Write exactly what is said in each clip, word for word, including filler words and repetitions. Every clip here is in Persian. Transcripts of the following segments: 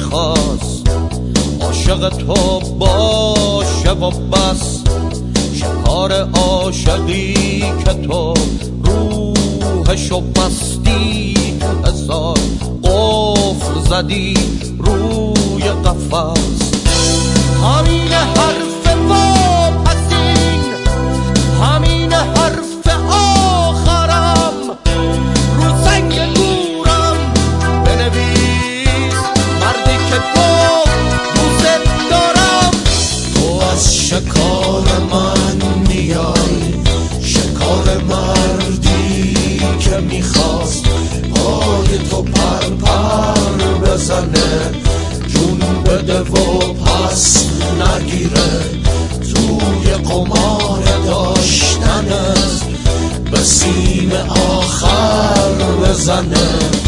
میخواست عاشق تو باشه و بس، شکار عاشقی که تو روحشو بستی، تو هزار قفل زدی روی قفس. همین حرف واپسین، همین حرف آخرم، رو سنگ گورم بنویس مردی که گفت دوست دارم. تو از شکار من میای، شکار مردی که میخواست پای تو پر پر بزنه، جون بده و پس نگیره، توی قمار داشتنت به سیم آخر بزنه.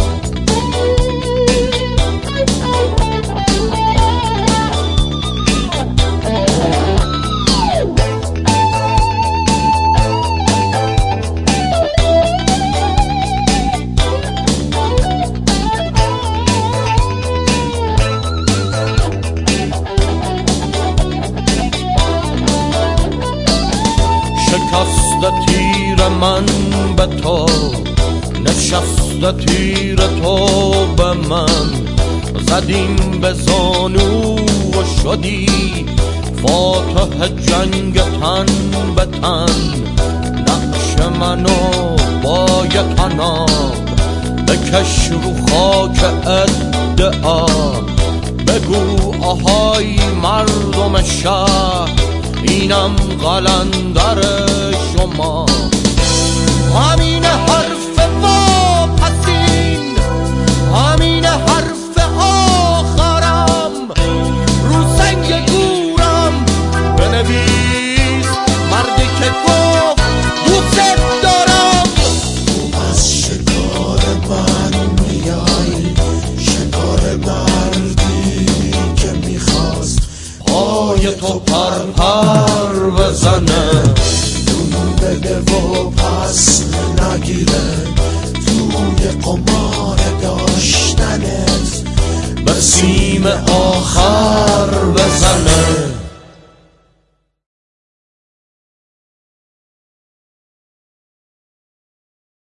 شکست تیر من به تو، نشست تیر تو به من، زدیم به زانو و شدی فاتح جنگ تن به تن. نقش منو با یک طناب بکش رو خاک ادعا، بگو آهای مردم شهر اینم قلندر شما. همین حرف واپسین، همین حرف آخرم، رو سنگ گورم بنویس مردی که گفت دوست دارم. تو از شکار من میای، شکار مردی که میخواست پای تو پر پر بزنه، جون بده و پس نگیره، توی قمار داشتنت به سیم آخر